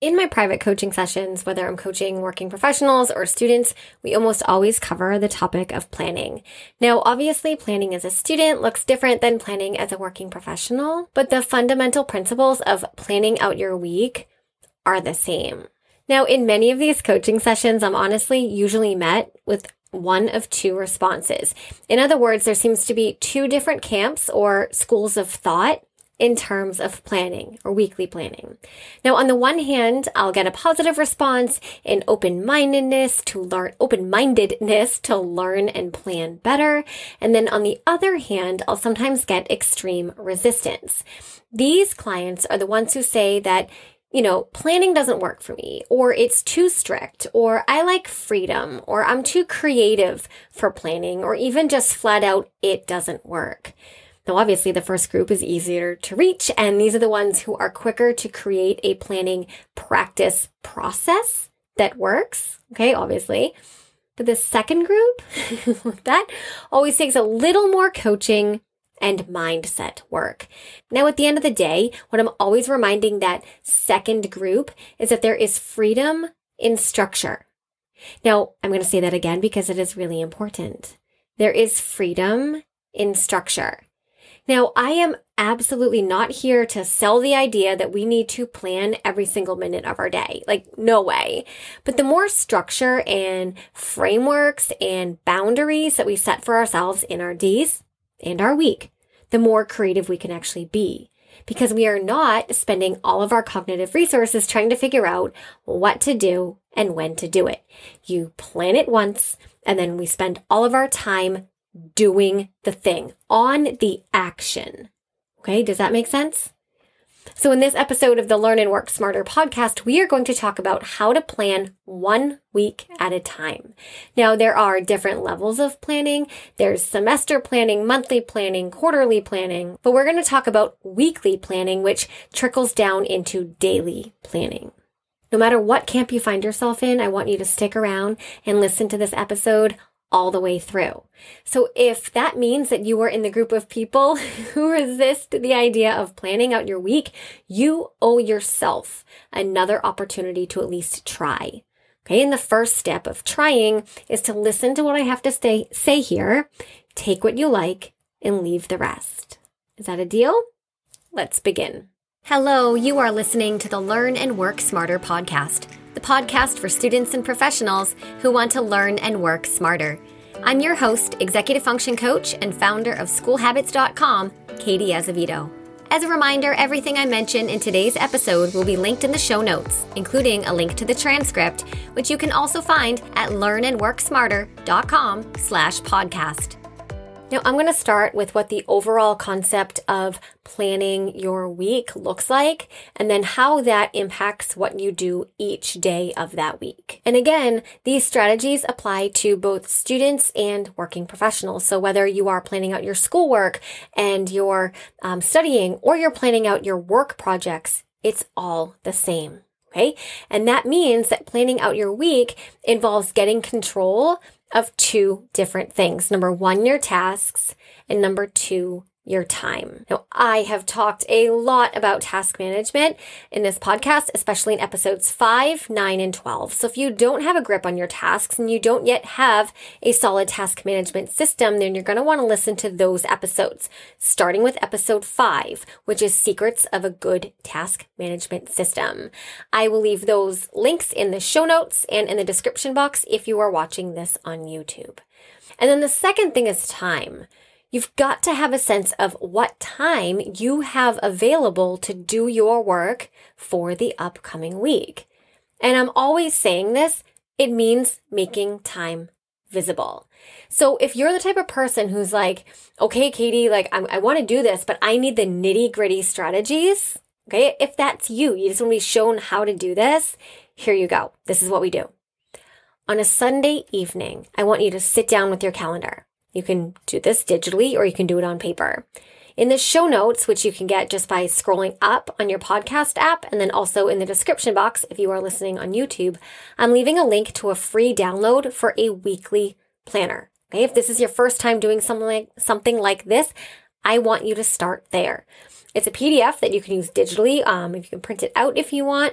In my private coaching sessions, whether I'm coaching working professionals or students, we almost always cover the topic of planning. Now, obviously, planning as a student looks different than planning as a working professional, but the fundamental principles of planning out your week are the same. Now, in many of these coaching sessions, I'm honestly usually met with one of two responses. In other words, there seems to be two different camps or schools of thought in terms of planning or weekly planning. Now, on the one hand, I'll get a positive response and open-mindedness to learn and plan better. And then on the other hand, I'll sometimes get extreme resistance. These clients are the ones who say that, planning doesn't work for me, or it's too strict, or I like freedom, or I'm too creative for planning, or even just flat out, it doesn't work. Now, obviously, the first group is easier to reach, and these are the ones who are quicker to create a planning practice process that works, okay, obviously. But the second group, that always takes a little more coaching and mindset work. Now, at the end of the day, what I'm always reminding that second group is that there is freedom in structure. Now, I'm going to say that again because it is really important. There is freedom in structure. Now, I am absolutely not here to sell the idea that we need to plan every single minute of our day. No way. But the more structure and frameworks and boundaries that we set for ourselves in our days and our week, the more creative we can actually be. Because we are not spending all of our cognitive resources trying to figure out what to do and when to do it. You plan it once, and then we spend all of our time doing the thing, on the action. Okay, does that make sense? So in this episode of the Learn and Work Smarter podcast, we are going to talk about how to plan 1 week at a time. Now, there are different levels of planning. There's semester planning, monthly planning, quarterly planning, but we're going to talk about weekly planning, which trickles down into daily planning. No matter what camp you find yourself in, I want you to stick around and listen to this episode all the way through. So if that means that you are in the group of people who resist the idea of planning out your week, you owe yourself another opportunity to at least try. Okay, and the first step of trying is to listen to what I have to say here, take what you like, and leave the rest. Is that a deal? Let's begin. Hello, you are listening to the Learn and Work Smarter podcast, the podcast for students and professionals who want to learn and work smarter. I'm your host, executive function coach, and founder of schoolhabits.com, Katie Azevedo. As a reminder, everything I mention in today's episode will be linked in the show notes, including a link to the transcript, which you can also find at learnandworksmarter.com/podcast. Now, I'm going to start with what the overall concept of planning your week looks like, and then how that impacts what you do each day of that week. And again, these strategies apply to both students and working professionals. So whether you are planning out your schoolwork and you're studying, or you're planning out your work projects, it's all the same. Okay? And that means that planning out your week involves getting control of two different things. Number one, your tasks, and number two, your time. Now, I have talked a lot about task management in this podcast, especially in episodes 5, 9, and 12. So if you don't have a grip on your tasks and you don't yet have a solid task management system, then you're going to want to listen to those episodes, starting with episode 5, which is Secrets of a Good Task Management System. I will leave those links in the show notes and in the description box if you are watching this on YouTube. And then the second thing is time. You've got to have a sense of what time you have available to do your work for the upcoming week. And I'm always saying this, it means making time visible. So if you're the type of person who's like, okay, Katie, I want to do this, but I need the nitty-gritty strategies. Okay, if that's you, you just want to be shown how to do this, here you go. This is what we do. On a Sunday evening, I want you to sit down with your calendar. You can do this digitally or you can do it on paper. In the show notes, which you can get just by scrolling up on your podcast app, and then also in the description box if you are listening on YouTube, I'm leaving a link to a free download for a weekly planner. Okay, if this is your first time doing something like this, I want you to start there. It's a PDF that you can use digitally. You can print it out if you want,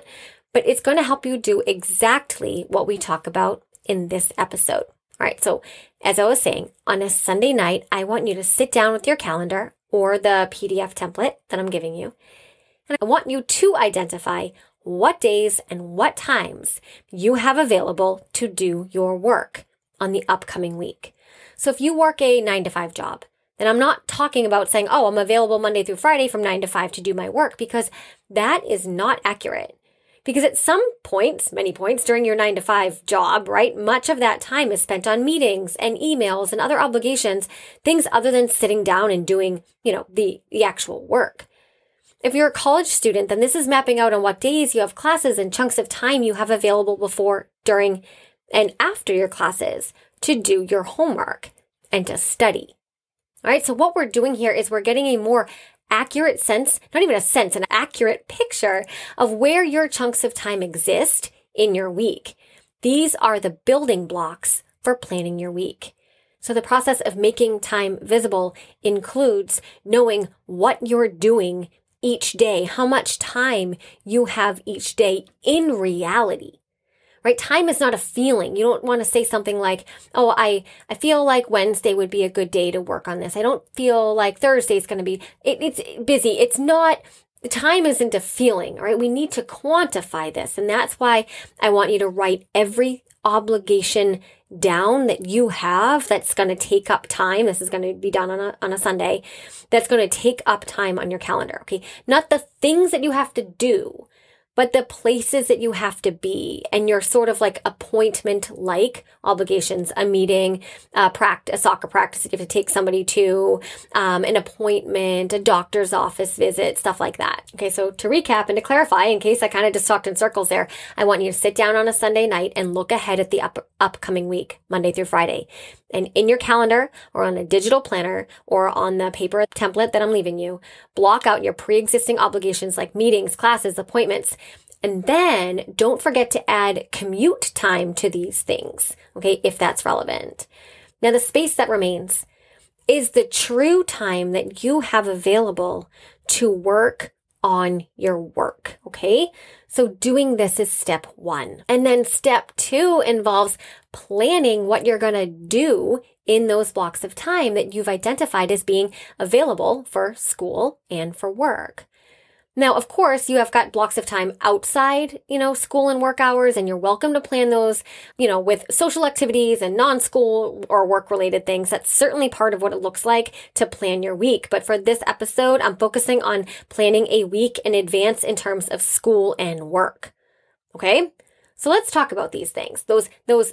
but it's going to help you do exactly what we talk about in this episode. All right. So as I was saying, on a Sunday night, I want you to sit down with your calendar or the PDF template that I'm giving you. And I want you to identify what days and what times you have available to do your work on the upcoming week. So if you work a 9-to-5 job, then I'm not talking about saying, oh, I'm available Monday through Friday from 9 to 5 to do my work, because that is not accurate. Because at some points, many points during your 9-to-5 job, right, much of that time is spent on meetings and emails and other obligations, things other than sitting down and doing, the actual work. If you're a college student, then this is mapping out on what days you have classes and chunks of time you have available before, during, and after your classes to do your homework and to study. All right, so what we're doing here is we're getting a more accurate sense, not even a sense, an accurate picture of where your chunks of time exist in your week. These are the building blocks for planning your week. So the process of making time visible includes knowing what you're doing each day, how much time you have each day in reality, right? Time is not a feeling. You don't want to say something like, oh, I feel like Wednesday would be a good day to work on this. I don't feel like Thursday is going to be, it's busy. It's not, time isn't a feeling, right? We need to quantify this. And that's why I want you to write every obligation down that you have that's going to take up time. This is going to be done on a Sunday. That's going to take up time on your calendar. Okay. Not the things that you have to do, but the places that you have to be, and your sort of like appointment-like obligations, a meeting, a soccer practice that you have to take somebody to, an appointment, a doctor's office visit, stuff like that. Okay, so to recap and to clarify, in case I kind of just talked in circles there, I want you to sit down on a Sunday night and look ahead at the upcoming week, Monday through Friday. And in your calendar or on a digital planner or on the paper template that I'm leaving you, block out your pre-existing obligations like meetings, classes, appointments. And then don't forget to add commute time to these things, okay, if that's relevant. Now, the space that remains is the true time that you have available to work on your work, okay? So doing this is step 1. And then step 2 involves planning what you're going to do in those blocks of time that you've identified as being available for school and for work. Now, of course, you have got blocks of time outside, school and work hours, and you're welcome to plan those, with social activities and non-school or work-related things. That's certainly part of what it looks like to plan your week. But for this episode, I'm focusing on planning a week in advance in terms of school and work. Okay? So let's talk about these things, those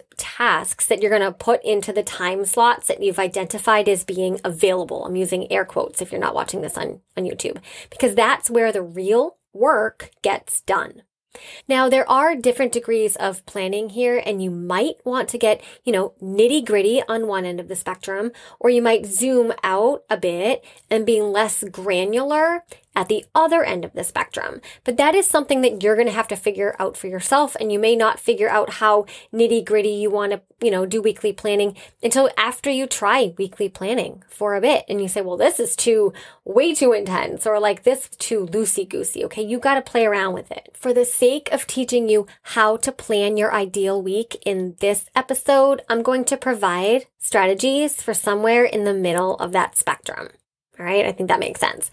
tasks that you're going to put into the time slots that you've identified as being available. I'm using air quotes if you're not watching this on YouTube, because that's where the real work gets done. Now, there are different degrees of planning here, and you might want to get, nitty gritty on one end of the spectrum, or you might zoom out a bit and be less granular at the other end of the spectrum. But that is something that you're going to have to figure out for yourself, and you may not figure out how nitty gritty you want to, do weekly planning until after you try weekly planning for a bit. And you say, well, this is way too intense, or like this too loosey-goosey. Okay. You got to play around with it. For the sake of teaching you how to plan your ideal week in this episode, I'm going to provide strategies for somewhere in the middle of that spectrum. All right. I think that makes sense.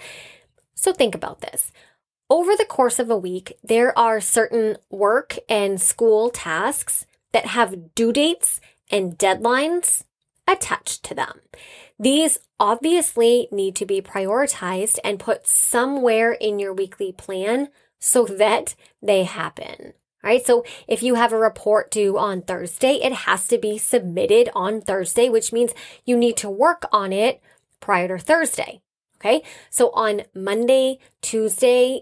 So think about this. Over the course of a week, there are certain work and school tasks that have due dates and deadlines attached to them. These obviously need to be prioritized and put somewhere in your weekly plan so that they happen. All right. So if you have a report due on Thursday, it has to be submitted on Thursday, which means you need to work on it prior to Thursday. Okay. So on Monday, Tuesday,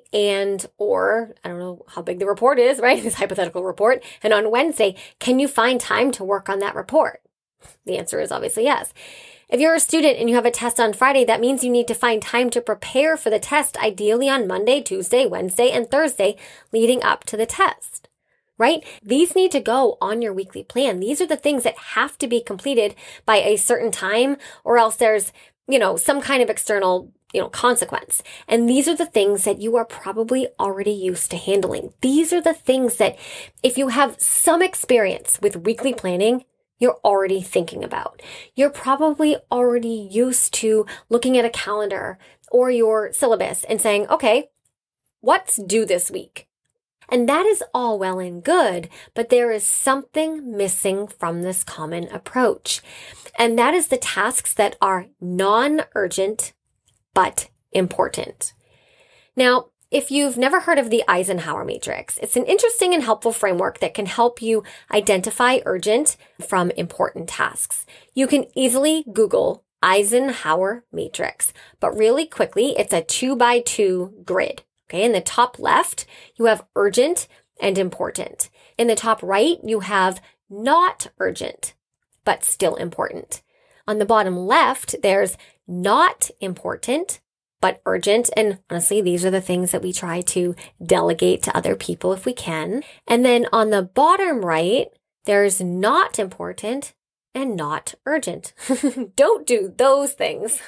or I don't know how big the report is, right? This hypothetical report. And on Wednesday, can you find time to work on that report? The answer is obviously yes. If you're a student and you have a test on Friday, that means you need to find time to prepare for the test, ideally on Monday, Tuesday, Wednesday, and Thursday leading up to the test, right? These need to go on your weekly plan. These are the things that have to be completed by a certain time, or else there's some kind of external consequence. And these are the things that you are probably already used to handling. These are the things that if you have some experience with weekly planning, you're already thinking about. You're probably already used to looking at a calendar or your syllabus and saying, okay, what's due this week? And that is all well and good, but there is something missing from this common approach. And that is the tasks that are non-urgent but important. Now, if you've never heard of the Eisenhower Matrix, it's an interesting and helpful framework that can help you identify urgent from important tasks. You can easily Google Eisenhower Matrix, but really quickly, it's a 2x2 grid. Okay, in the top left, you have urgent and important. In the top right, you have not urgent, but still important. On the bottom left, there's not important, but urgent. And honestly, these are the things that we try to delegate to other people if we can. And then on the bottom right, there's not important and not urgent. Don't do those things.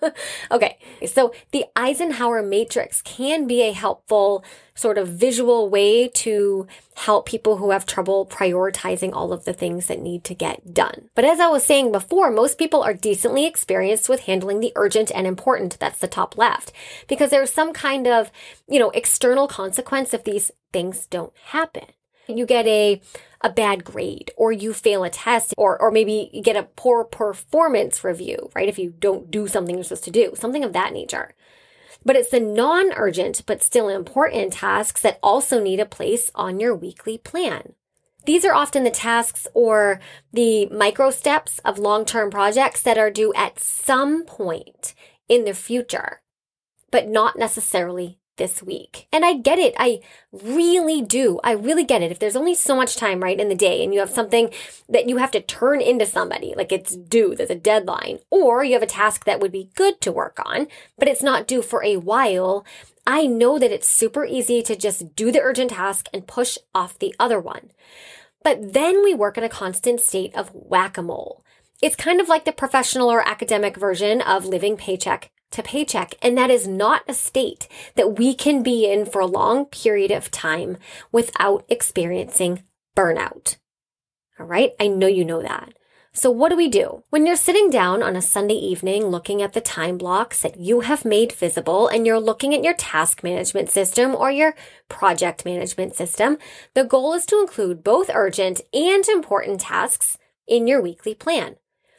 Okay, so the Eisenhower Matrix can be a helpful sort of visual way to help people who have trouble prioritizing all of the things that need to get done. But as I was saying before, most people are decently experienced with handling the urgent and important. That's the top left, because there's some kind of, external consequence if these things don't happen. You get a bad grade, or you fail a test, or maybe you get a poor performance review, right? If you don't do something you're supposed to do, something of that nature. But it's the non-urgent but still important tasks that also need a place on your weekly plan. These are often the tasks or the micro steps of long-term projects that are due at some point in the future, but not necessarily this week. And I get it. I really do. I really get it. If there's only so much time, right, in the day, and you have something that you have to turn into somebody, like it's due, there's a deadline, or you have a task that would be good to work on, but it's not due for a while, I know that it's super easy to just do the urgent task and push off the other one. But then we work in a constant state of whack-a-mole. It's kind of like the professional or academic version of living paycheck to paycheck. And that is not a state that we can be in for a long period of time without experiencing burnout. All right. I know you know that. So what do we do? When you're sitting down on a Sunday evening looking at the time blocks that you have made visible and you're looking at your task management system or your project management system, the goal is to include both urgent and important tasks in your weekly plan.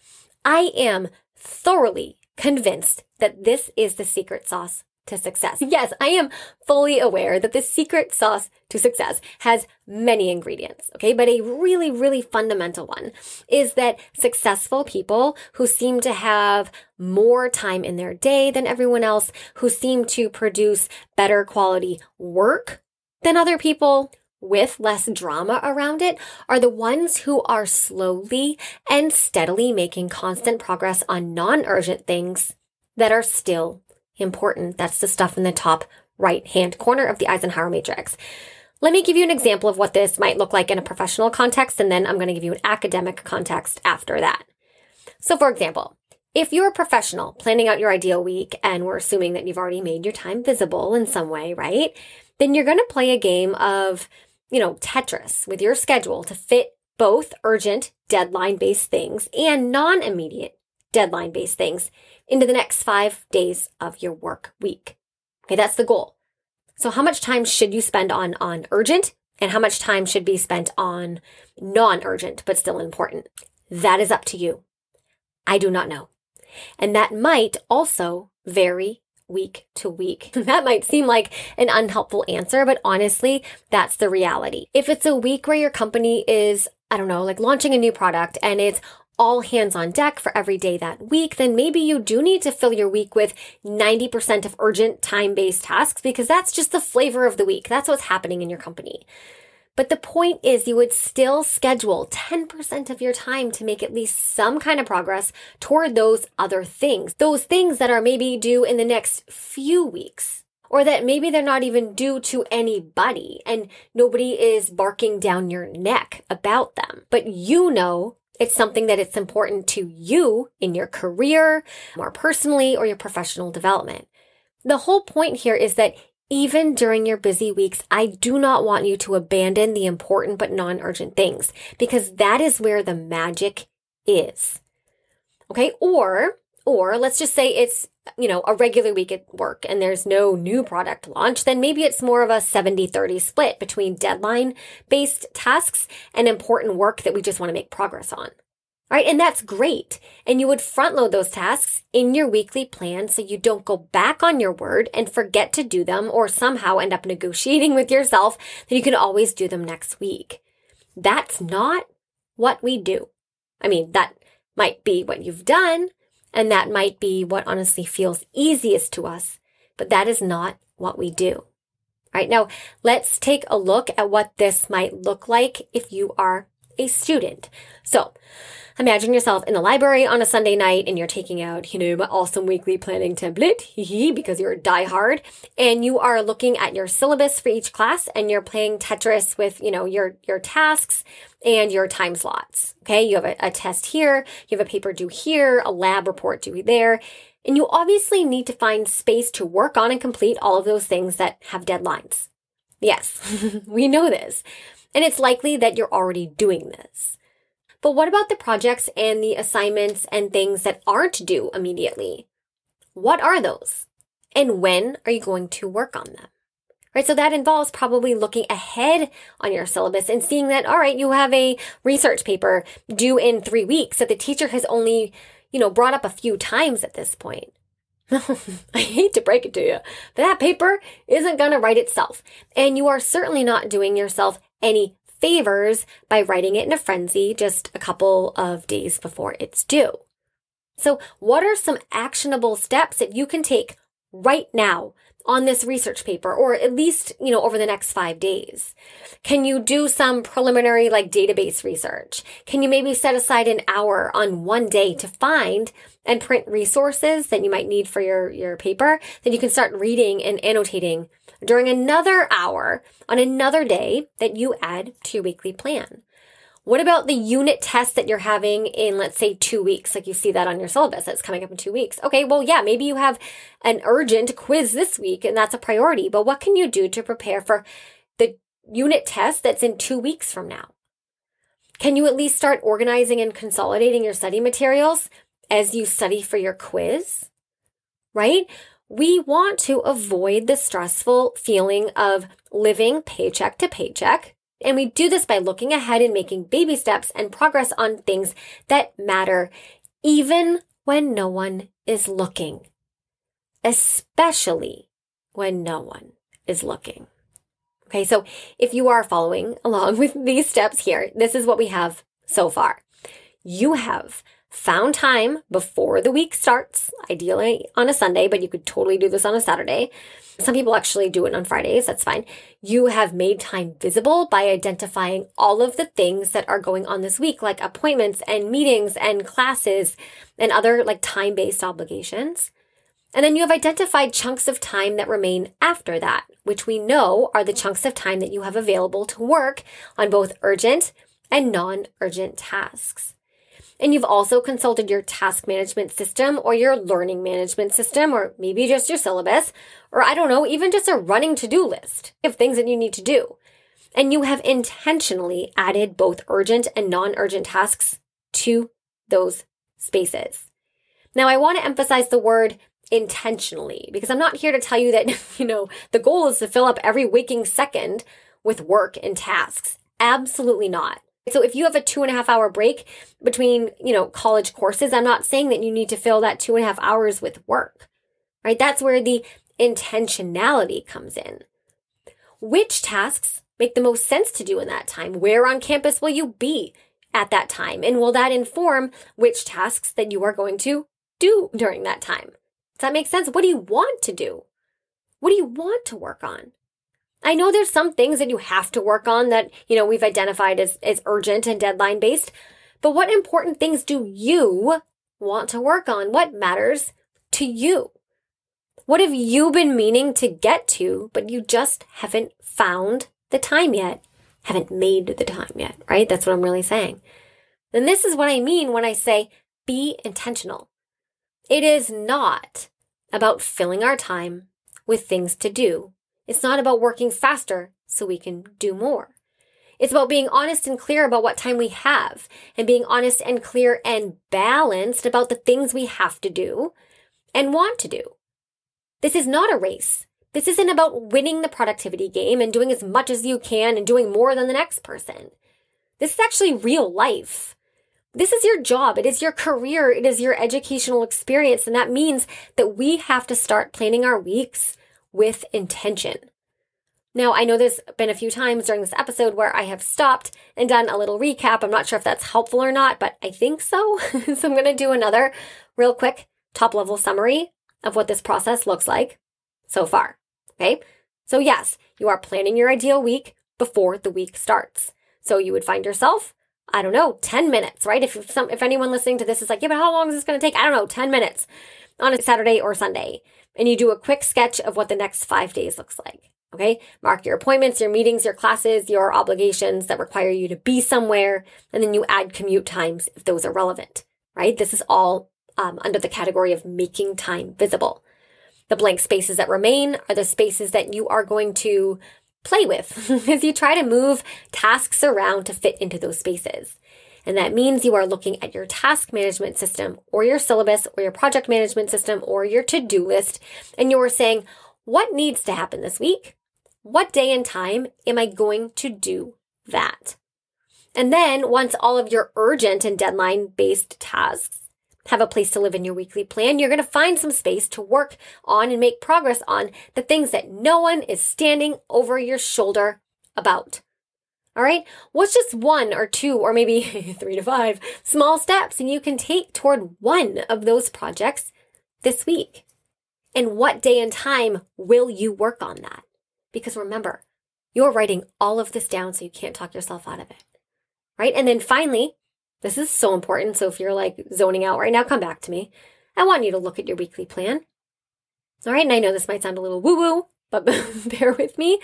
I am thoroughly convinced that this is the secret sauce to success. Yes, I am fully aware that the secret sauce to success has many ingredients, okay? But a really, really fundamental one is that successful people who seem to have more time in their day than everyone else, who seem to produce better quality work than other people, with less drama around it, are the ones who are slowly and steadily making constant progress on non-urgent things that are still important. That's the stuff in the top right-hand corner of the Eisenhower Matrix. Let me give you an example of what this might look like in a professional context, and then I'm going to give you an academic context after that. So for example, if you're a professional planning out your ideal week, and we're assuming that you've already made your time visible in some way, right? Then you're going to play a game of Tetris with your schedule to fit both urgent deadline-based things and non-immediate deadline-based things into the next 5 days of your work week. Okay, that's the goal. So how much time should you spend on urgent, and how much time should be spent on non-urgent but still important? That is up to you. I do not know. And that might also vary week to week. That might seem like an unhelpful answer, but honestly, that's the reality. If it's a week where your company is, like launching a new product and it's all hands on deck for every day that week, then maybe you do need to fill your week with 90% of urgent time-based tasks, because that's just the flavor of the week. That's what's happening in your company. But the point is, you would still schedule 10% of your time to make at least some kind of progress toward those other things. Those things that are maybe due in the next few weeks, or that maybe they're not even due to anybody and nobody is barking down your neck about them. But it's something that it's important to you in your career, more personally, or your professional development. The whole point here is that even during your busy weeks, I do not want you to abandon the important but non-urgent things, because that is where the magic is. Okay? Or let's just say it's, a regular week at work and there's no new product launch, then maybe it's more of a 70-30 split between deadline-based tasks and important work that we just want to make progress on. Right? And that's great. And you would front load those tasks in your weekly plan so you don't go back on your word and forget to do them or somehow end up negotiating with yourself that you can always do them next week. That's not what we do. I mean, that might be what you've done, and that might be what honestly feels easiest to us, but that is not what we do. All right, now let's take a look at what this might look like if you are a student. So imagine yourself in the library on a Sunday night and you're taking out, my awesome weekly planning template, because you're a diehard, and you are looking at your syllabus for each class and you're playing Tetris with, your tasks and your time slots. Okay. You have a test here, you have a paper due here, a lab report due there, and you obviously need to find space to work on and complete all of those things that have deadlines. Yes, we know this. And it's likely that you're already doing this. But what about the projects and the assignments and things that aren't due immediately? What are those? And when are you going to work on them? Right? So that involves probably looking ahead on your syllabus and seeing that, all right, you have a research paper due in 3 weeks that the teacher has only, brought up a few times at this point. I hate to break it to you, but that paper isn't going to write itself. And you are certainly not doing yourself any favors by writing it in a frenzy just a couple of days before it's due. So what are some actionable steps that you can take right now on this research paper, or at least, over the next 5 days? Can you do some preliminary database research? Can you maybe set aside an hour on one day to find and print resources that you might need for your paper that you can start reading and annotating during another hour on another day that you add to your weekly plan? What about the unit test that you're having in, let's say, 2 weeks? Like you see that on your syllabus that's coming up in 2 weeks. Okay, well, yeah, maybe you have an urgent quiz this week and that's a priority, but what can you do to prepare for the unit test that's in 2 weeks from now? Can you at least start organizing and consolidating your study materials as you study for your quiz? Right? We want to avoid the stressful feeling of living paycheck to paycheck. And we do this by looking ahead and making baby steps and progress on things that matter, even when no one is looking, especially when no one is looking. Okay, so if you are following along with these steps here, this is what we have so far. You have found time before the week starts, ideally on a Sunday, but you could totally do this on a Saturday. Some people actually do it on Fridays. That's fine. You have made time visible by identifying all of the things that are going on this week, like appointments and meetings and classes and other time-based obligations. And then you have identified chunks of time that remain after that, which we know are the chunks of time that you have available to work on both urgent and non-urgent tasks. And you've also consulted your task management system or your learning management system, or maybe just your syllabus, or I don't know, even just a running to-do list of things that you need to do. And you have intentionally added both urgent and non-urgent tasks to those spaces. Now, I want to emphasize the word intentionally, because I'm not here to tell you that, the goal is to fill up every waking second with work and tasks. Absolutely not. So if you have a 2.5 hour break between, college courses, I'm not saying that you need to fill that 2.5 hours with work, right? That's where the intentionality comes in. Which tasks make the most sense to do in that time? Where on campus will you be at that time? And will that inform which tasks that you are going to do during that time? Does that make sense? What do you want to do? What do you want to work on? I know there's some things that you have to work on that, we've identified as urgent and deadline based, but what important things do you want to work on? What matters to you? What have you been meaning to get to, but you just haven't found the time yet, haven't made the time yet, right? That's what I'm really saying. And this is what I mean when I say be intentional. It is not about filling our time with things to do. It's not about working faster so we can do more. It's about being honest and clear about what time we have and being honest and clear and balanced about the things we have to do and want to do. This is not a race. This isn't about winning the productivity game and doing as much as you can and doing more than the next person. This is actually real life. This is your job. It is your career. It is your educational experience. And that means that we have to start planning our weeks with intention. Now, I know there's been a few times during this episode where I have stopped and done a little recap. I'm not sure if that's helpful or not, but I think so. So I'm going to do another real quick top-level summary of what this process looks like so far. Okay? So yes, you are planning your ideal week before the week starts. So you would find yourself, I don't know, 10 minutes, right? If anyone listening to this is like, yeah, but how long is this going to take? I don't know, 10 minutes on a Saturday or Sunday. And you do a quick sketch of what the next 5 days looks like. Okay, mark your appointments, your meetings, your classes, your obligations that require you to be somewhere, and then you add commute times if those are relevant, right? This is all under the category of making time visible. The blank spaces that remain are the spaces that you are going to play with as you try to move tasks around to fit into those spaces. And that means you are looking at your task management system or your syllabus or your project management system or your to-do list, and you're saying, what needs to happen this week? What day and time am I going to do that? And then once all of your urgent and deadline-based tasks have a place to live in your weekly plan, you're going to find some space to work on and make progress on the things that no one is standing over your shoulder about. All right? What's just 1 or 2 or maybe 3 to 5 small steps and you can take toward one of those projects this week? And what day and time will you work on that? Because remember, you're writing all of this down so you can't talk yourself out of it, right? And then finally, this is so important. So if you're like zoning out right now, come back to me. I want you to look at your weekly plan. All right. And I know this might sound a little woo-woo, but bear with me.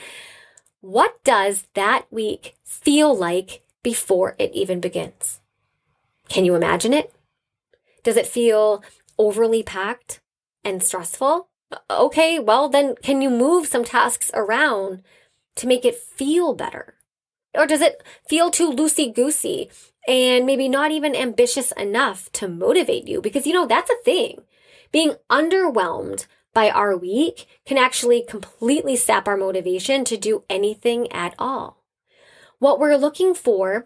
What does that week feel like before it even begins? Can you imagine it? Does it feel overly packed and stressful? Okay, well then can you move some tasks around to make it feel better? Or does it feel too loosey-goosey and maybe not even ambitious enough to motivate you? Because that's a thing. Being underwhelmed by our week can actually completely sap our motivation to do anything at all. What we're looking for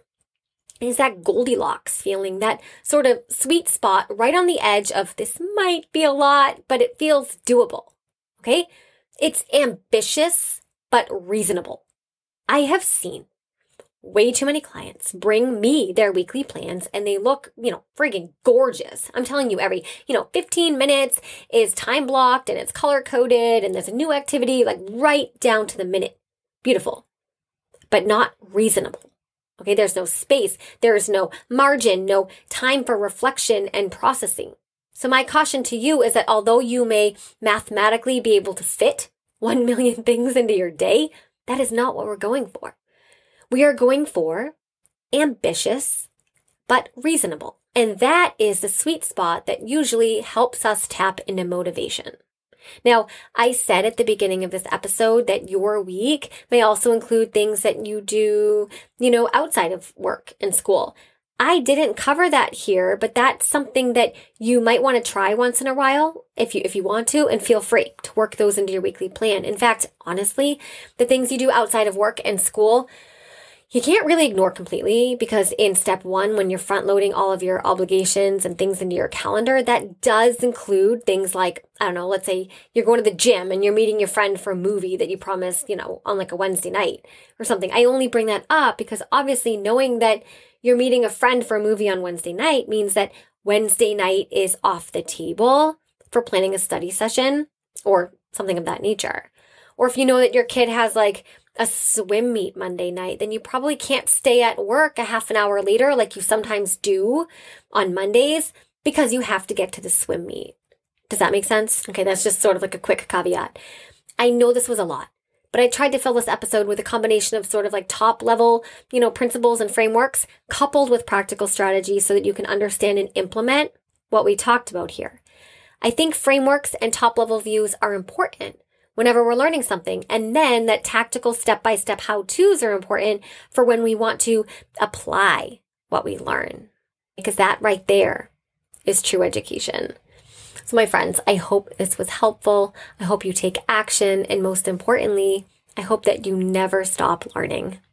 is that Goldilocks feeling, that sort of sweet spot right on the edge of this might be a lot, but it feels doable. Okay? It's ambitious, but reasonable. I have seen way too many clients bring me their weekly plans and they look, friggin' gorgeous. I'm telling you, every, 15 minutes is time blocked and it's color coded and there's a new activity, like right down to the minute. Beautiful, but not reasonable. Okay, there's no space, there's no margin, no time for reflection and processing. So my caution to you is that although you may mathematically be able to fit 1 million things into your day, that is not what we're going for. We are going for ambitious, but reasonable. And that is the sweet spot that usually helps us tap into motivation. Now, I said at the beginning of this episode that your week may also include things that you do, outside of work and school. I didn't cover that here, but that's something that you might want to try once in a while if you want to, and feel free to work those into your weekly plan. In fact, honestly, the things you do outside of work and school, you can't really ignore completely, because in step 1, when you're front loading all of your obligations and things into your calendar, that does include things like, let's say you're going to the gym and you're meeting your friend for a movie that you promised, on like a Wednesday night or something. I only bring that up because obviously knowing that you're meeting a friend for a movie on Wednesday night means that Wednesday night is off the table for planning a study session or something of that nature. Or if you know that your kid has like a swim meet Monday night, then you probably can't stay at work a half an hour later like you sometimes do on Mondays because you have to get to the swim meet. Does that make sense? Okay, that's just sort of like a quick caveat. I know this was a lot, but I tried to fill this episode with a combination of sort of like top level, principles and frameworks coupled with practical strategies so that you can understand and implement what we talked about here. I think frameworks and top level views are important, whenever we're learning something. And then that tactical step-by-step how-tos are important for when we want to apply what we learn, because that right there is true education. So my friends, I hope this was helpful. I hope you take action. And most importantly, I hope that you never stop learning.